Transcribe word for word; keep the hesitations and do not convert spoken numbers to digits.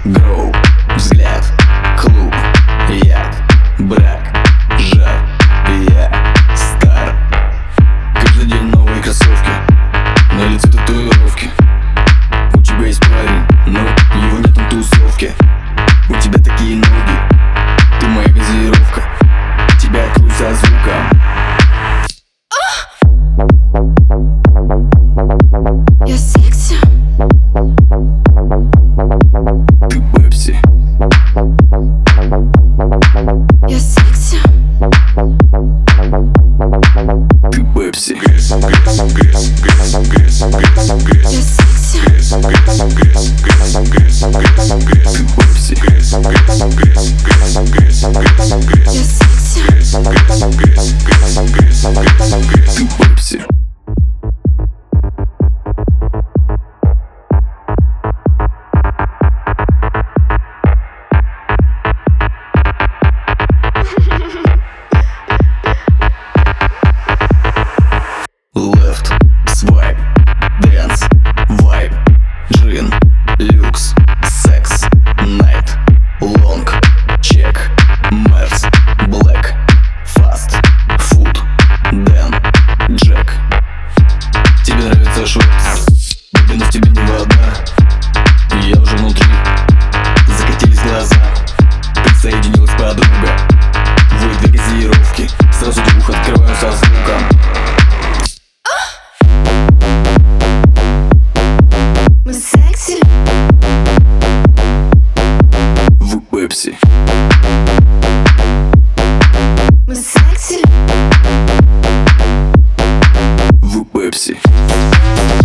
Гроу, взгляд, клуб, яд, брак, жар, я стар. Каждый день новые кроссовки, на лице татуировки. У тебя есть парень, но его нет на тусовке. У тебя такие ноги, ты моя газировка. Тебя круть со звуком. Я секси. Ты пепси. Я секси. Ты пепси. Я секси. Ты пепси. Left, swipe, dance, vibe, gin, люкс, секс, night, long, check, merz, black, fast, food, Dan, Jack. Тебе нравится швепс, глубина в тебе не вода. Я уже внутри, закатились глаза. Присоединилась подруга, вы для газировки. Сразу двух открываю со звуком. Мы секси. Вы пепси. Мы секси. Вы пепси.